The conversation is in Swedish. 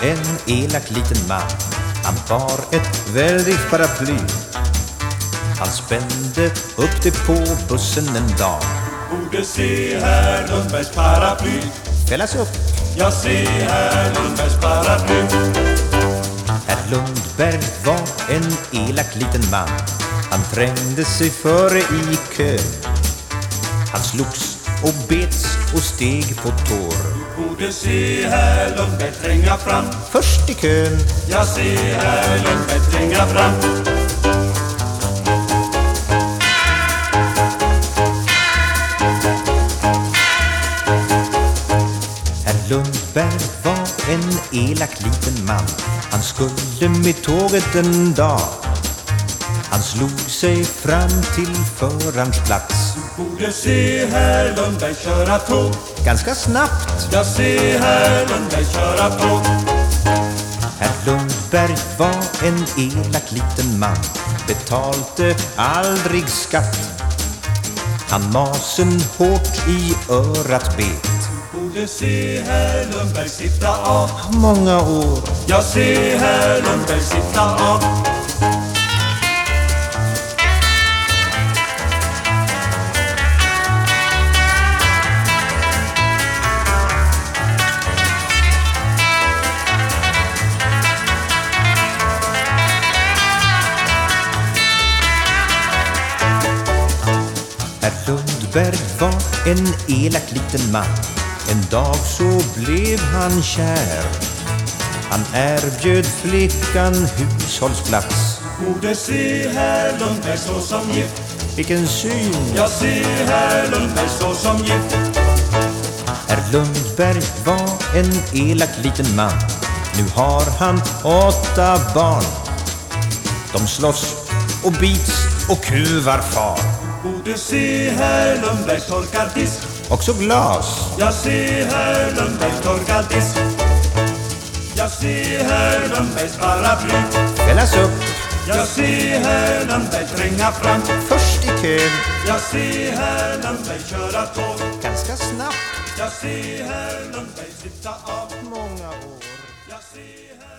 en elak liten man. Han bar ett väldigt paraply. Han spände upp det på bussen en dag. Borde se herr Lundbergs paraply. Fällas upp. Jag ser herr Lundbergs paraply. Herr Lundberg var en elak liten man. Han trängde sig före i kö. Han slogs och bets och steg på tår. Borde se herr Lundberg tränga fram. Först i kön. Jag ser herr Lundberg tränga fram. Herr Lundberg var en elak liten man. Han skulle med tåget en dag. Han slog sig fram till förarens plats. Borde se herr Lundberg köra tåg. Ganska snabbt. Jag ser herr Lundberg köra tåg. Herr Lundberg var en elak liten man. Betalte aldrig skatt. Han masen hårt i örat bet. Borde se herr Lundberg sitta av. Många år. Jag ser herr Lundberg sitta av. Herr Lundberg var en elak liten man. En dag så blev han kär. Han erbjöd flickan hushållsplats. Borde se herr Lundberg så som gift. Vilken syn. Jag ser herr Lundberg så som gift. Herr Lundberg var en elak liten man. Nu har han 8 barn. De slåss och bits och kuvar far. Borde se herr Lundberg torkar disk. Också glas. Jag ser herr Lundberg torkar disk. Jag ser herr Lundbergs paraply. Fällas upp. Jag ser herr Lundberg tränga fram. Först i kön. Jag ser herr Lundberg köra tåg. Ganska snabbt. Jag ser herr Lundberg sitta av. Många år. Jag ser herr